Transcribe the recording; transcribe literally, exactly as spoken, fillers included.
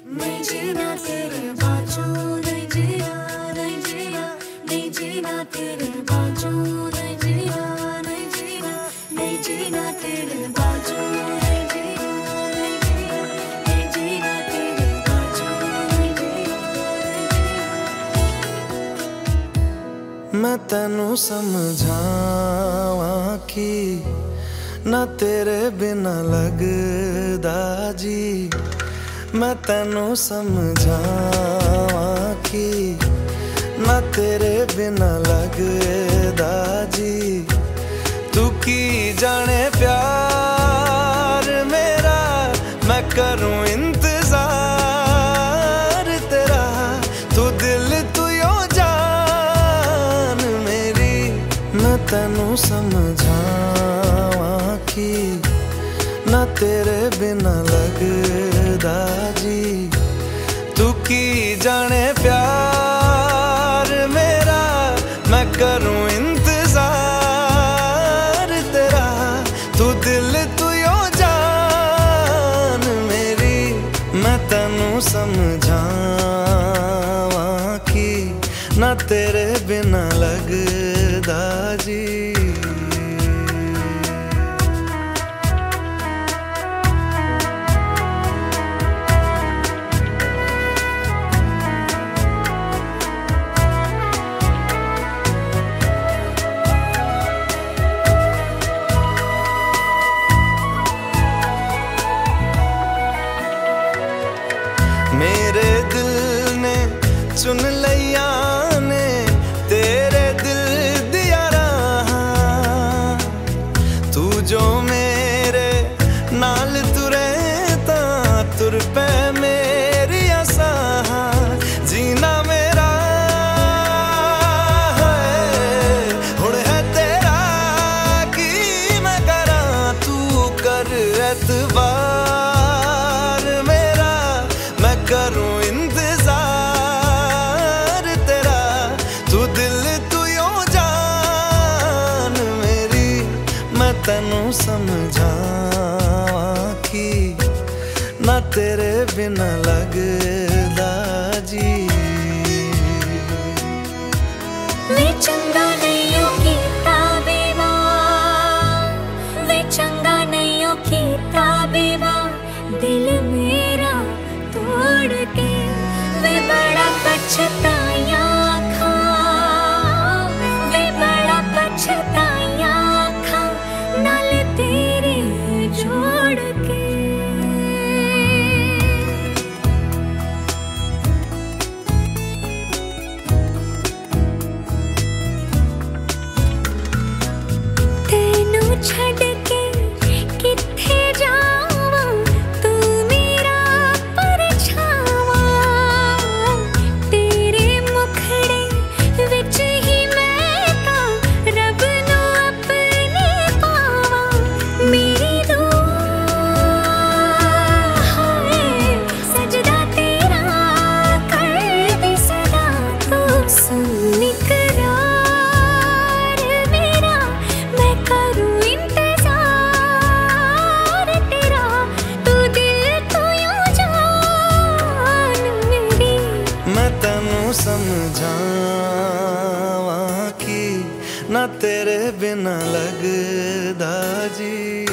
नहीं जीना तेरे बाजू, नहीं जीना, नहीं जीना, नहीं जीना तेरे बाजू, नहीं जीना, नहीं जीना, नहीं जीना तेरे बाजू, नहीं जीना, नहीं जीना, नहीं जीना तेरे बाजू, नहीं जीना, नहीं जीना। मैं तैनू समझावां कि ना तेरे बिना लगदा जी, मैं तैनू समझावां कि ना तेरे बिना लगदा जी। तू की जाने प्यार मेरा, मैं करूं इंतजार तेरा। तू दिल तू यो जान मेरी, मैं तैनू समझावां कि ना तेरे बिना लगदा जी। तू की जाने प्यार मेरा, मैं करूं इंतजार तेरा। तू दिल तू यो जान मेरी, मैं तैनू समझावां कि ना तेरे बिना लगदा जी। मेरे दिल ने चुन लिया ने तेरे दिल दिया रहा। तू जो मेरे नाल तुरे ता तुर पे मेरी आसा। जीना मेरा है हुण है तेरा की मैं करा। तू कर एतबार मेरा, मैं करूं इंतजार तेरा। तू दिल तू यो जान मेरी, मैं तैनू समझावां कि ना तेरे बिना लगदा जी। वे चंगा नहीं हो कीता बेईमान, वे चंगा नहीं हो कीता बेईमान। दिल मेरा तोड़ के वे बड़ा पछताया खा, वे बड़ा पछताया खा नाल तेरे जोड़ के। तेनू छड़ के किथे जावां, तू मेरा परछावा। तेरे मुखड़े विच ही मैं तां रब नू अपने पावां। मेरी दुआ है सजदा तेरा करदी सदा। तू सुन इकरार मेरा, मैं करूं इंतजार तेरा। तू दिल तू यो जान मेरी, मैं तैनू समझावां कि ना तेरे बिना लगदा जी।